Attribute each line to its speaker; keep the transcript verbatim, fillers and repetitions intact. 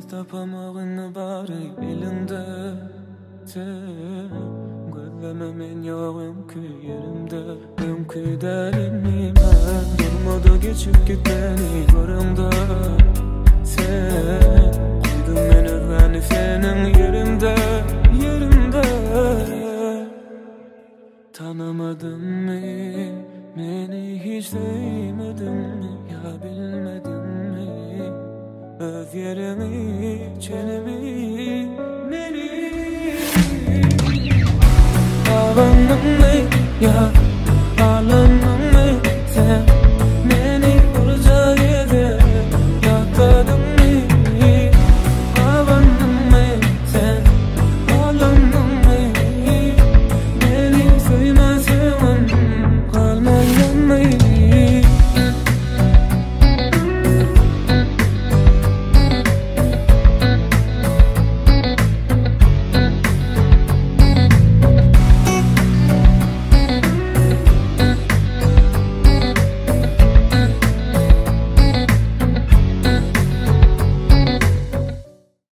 Speaker 1: tapamağını bari elinde. Gözleme men yoğum ki yerimde. Ömkü derimi ben durmadı geçip git beni görümde. Sen koydun men özgani senin yerimde, yerimde. Tanımadın mı beni, hiç sevmedin mi ya, bilmedin mi? Öz yerimi, çenemi, beni. Havanım ne ya?